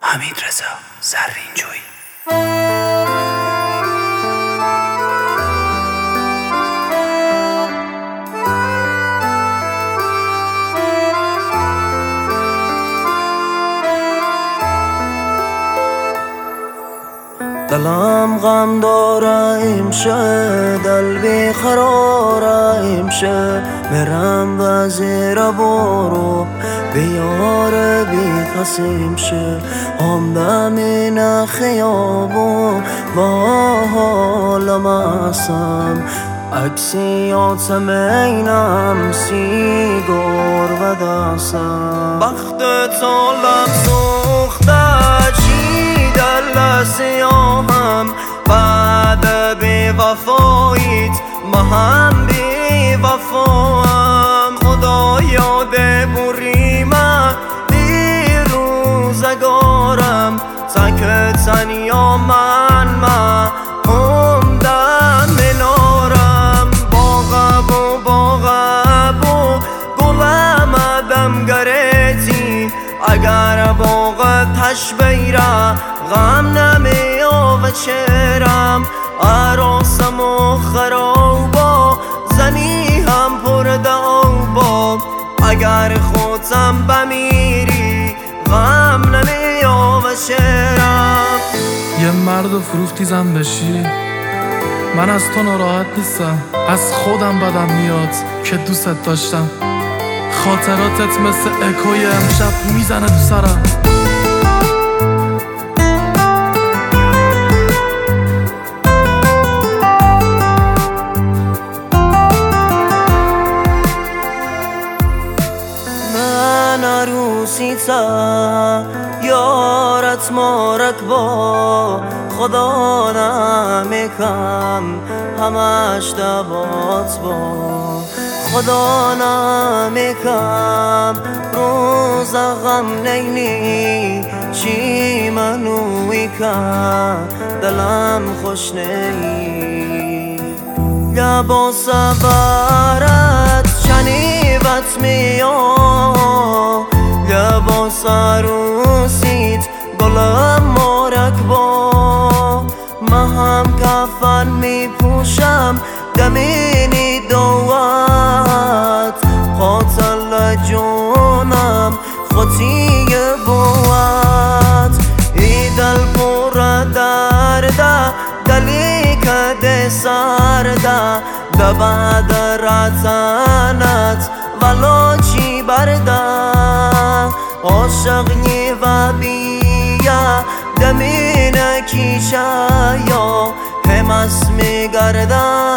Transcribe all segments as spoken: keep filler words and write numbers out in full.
حمیدرضا زرینجویی. دلم غم داره امشه، دل بی قراره امشه، میرم و زیر بارو بیار بی قسیم شه. هم دمین خیابون با حالم هستم، عکسیات مینم سیگار و دستم. وقت طالب سوخته چی دل سیاهم، بعد بی وفاییت من هم بی وفاهم. خدا یاد بریمه دی روزگارم، تک تنیا من من هم دم منارم. باغب و باغب و گلم دم گریتی، اگر باغ تش بیره غم نمیاوه چرم. عروسم و خرابا زنی هم پر دوبا، اگر خودم بمیری غم نمیاوه چرم. یه مرد و فروختی زن بشی، من از تو ناراحت نیستم، از خودم بدم میاد که دوست داشتم. خاطراتت مثل اکوی امشب میزنه تو سرم. من عروسیتا یارت مارک با خدا نمیکم، همش دبات با خدا نمیکم. روز غم نینی چی منوی کن، دلم خوش نی. لباس برات شنیبت میام، لباس عروسیت گلم مارک با. من هم کفن میپوشم دمینی دوات، قاتل جونم خطی بوات. ای دل پر درده دلی که سرده، دبد رتنت ولو چی برده. عاشق نی و بیا دمین کیشه یا همس میگرده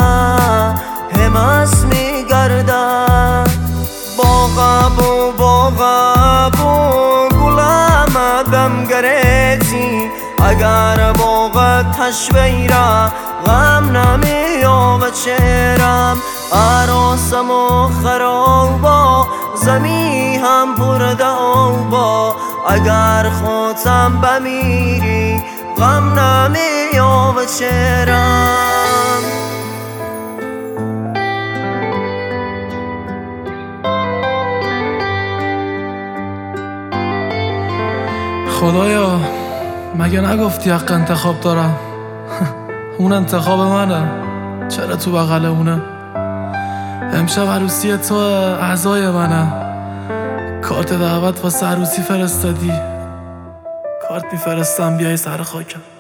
همس میگرده. باغب و باغب و گلم دم گریتی، اگر باغ تش بیره غم نمیاوه چرم. عروسم و خرابا زمی هم پر دوبا، اگر خودم بمیری غم نمیاوه چرم. خدایا مگه نگفتی حق انتخاب دارم؟ اون انتخاب منه، چرا تو بغل اونه؟ امشب عروسی تو اعضای منه، کارت دعوت واسه عروسی فرستادی، کارت میفرستم بیای سر خاکم.